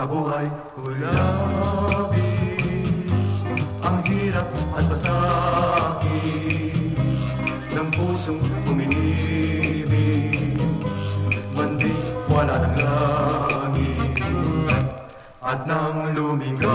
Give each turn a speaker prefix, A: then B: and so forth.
A: sa buhay ko'y labis. Ang hirap at pasakit ng pusong uminibig, banding wala ng langit. At nang lumigaw